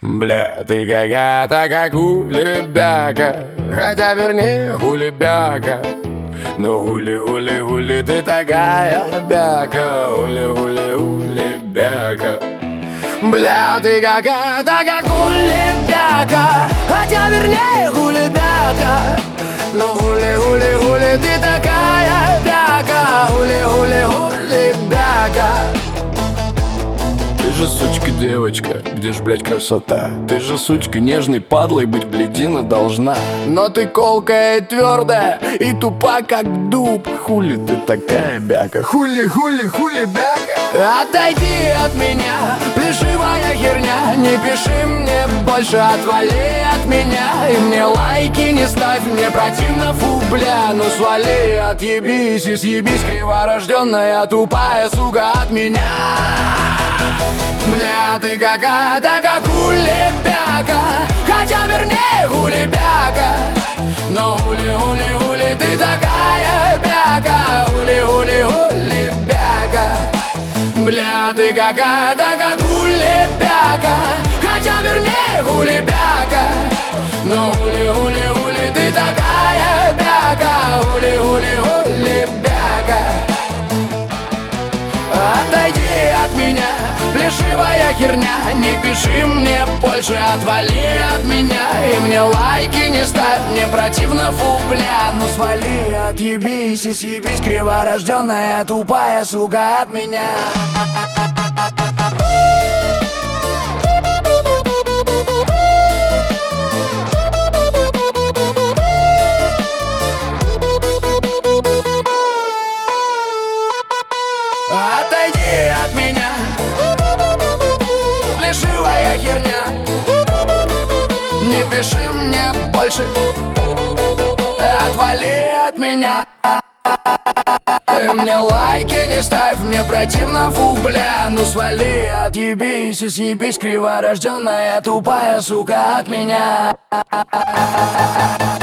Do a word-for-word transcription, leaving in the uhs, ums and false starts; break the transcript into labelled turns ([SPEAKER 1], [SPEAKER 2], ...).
[SPEAKER 1] Бля, ты какая-то как улибяка. Хотя вернее улибяка. Но ули-ули-ули ты такая бяка. Ули-ули-улибяка. Бля, ты какая-то как улибяка. Хотя вернее улибяка. Но ули-ули-ули ты такая бяка. Ули-ули-улибяка. Ты же сучка девочка, где ж, блядь, красота? Ты же сучка нежной падлой быть бледина должна. Но ты колкая и твердая, и тупа как дуб. Хули ты такая бяка? Хули, хули, хули бяка? Отойди от меня, плешивая херня. Не пиши мне больше, отвали от меня. И мне лайки не ставь, мне противно, фу, бля. Ну свали, отъебись и съебись, криворожденная тупая сука от меня. Бля, ты какая-то как улибяка. Хотя вернее улибяка. Но ули-ули-ули ты такая бяка. Ули-ули-улибяка. Бля, ты какая-то как улибяка. Хотя вернее улибяка. Но ули-ули-ули ты такая бяка. Ули-ули-улибяка. Отойди от меня, плешивая херня. Не пиши мне больше, отвали от меня. И мне лайки не ставь, мне противно, фу, бля. Ну свали, отъебись и съебись, криворожденная тупая сука от меня. Отойди от меня, плешивая херня. Не пиши мне больше, отвали от меня. Ты мне лайки не ставь, мне противно, фу, бля. Ну свали, отъебись и съебись, криворожденная тупая сука от меня.